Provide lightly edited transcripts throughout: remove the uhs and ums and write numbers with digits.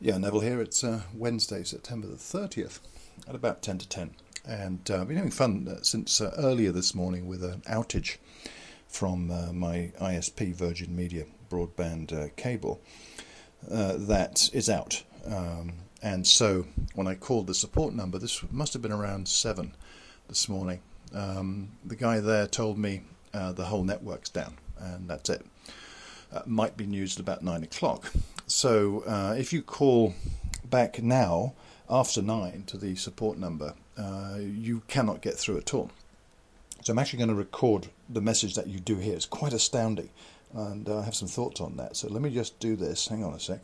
Yeah, Neville here. It's Wednesday, September the 30th at about 10 to 10. And I've been having fun since earlier this morning with an outage from my ISP Virgin Media broadband cable that is out. And so when I called the support number, this must have been around 7 this morning, the guy there told me the whole network's down, and that's it. Might be news at about 9 o'clock. So if you call back now after 9 to the support number, you cannot get through at all. So I'm actually going to record the message that you do here. It's quite astounding, and I have some thoughts on that. So let me just do this. Hang on a sec.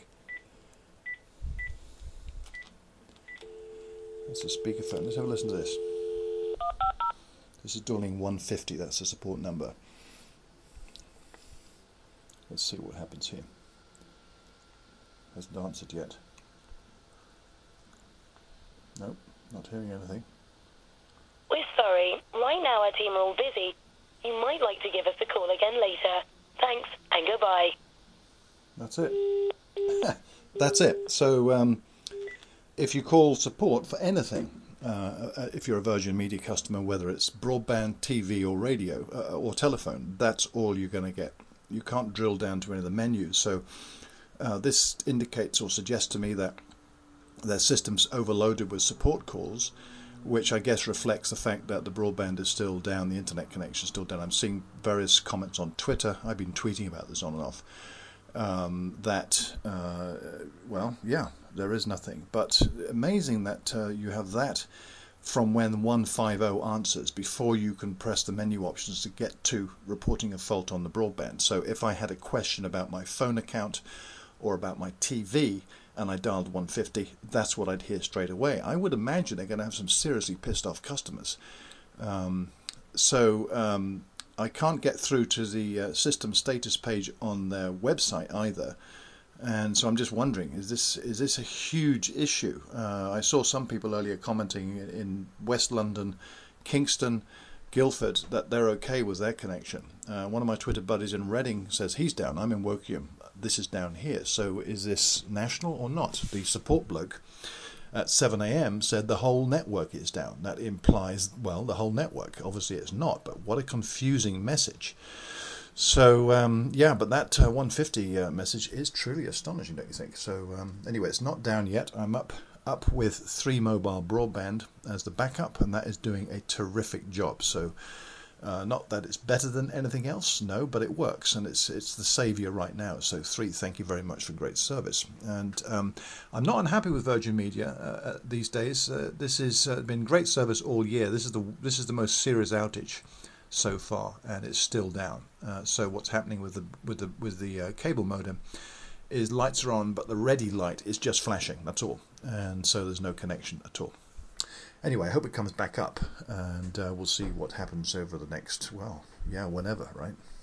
That's the speakerphone. Let's have a listen to this. This is dialing 150. That's the support number. Let's see what happens here. Hasn't answered yet. Nope, not hearing anything. We're sorry. Right now our team are all busy. You might like to give us a call again later. Thanks and goodbye. That's it. That's it. So if you call support for anything, if you're a Virgin Media customer, whether it's broadband, TV or radio or telephone, that's all you're going to get. You can't drill down to any of the menus. So this indicates or suggests to me that their system's overloaded with support calls, which I guess reflects the fact that the broadband is still down, the internet connection is still down. I'm seeing various comments on Twitter. I've been tweeting about this on and off. Well, yeah, there is nothing. But amazing that you have that from when 150 answers before you can press the menu options to get to reporting a fault on the broadband. So if I had a question about my phone account or about my TV and I dialed 150, that's what I'd hear straight away. I would imagine they're going to have some seriously pissed off customers. I can't get through to the system status page on their website either. And so I'm just wondering, is this a huge issue? I saw some people earlier commenting in West London, Kingston, Guildford, that they're okay with their connection. One of my Twitter buddies in Reading says he's down. I'm in Wokingham. This is down here. So is this national or not? The support bloke at 7 a.m. said the whole network is down. That implies, well, the whole network. Obviously it's not, but what a confusing message. So, yeah, but that 150 message is truly astonishing, don't you think? So, anyway, it's not down yet. I'm up with 3 mobile broadband as the backup, and that is doing a terrific job. So, not that it's better than anything else, no, but it works, and it's the saviour right now. So, 3, thank you very much for great service. And I'm not unhappy with Virgin Media these days. This has been great service all year. This is the most serious outage so far, and it's still down. So what's happening with the cable modem is lights are on, but the ready light is just flashing. That's all, and so there's no connection at all. Anyway, I hope it comes back up, and we'll see what happens over the next, well, yeah, whenever, right?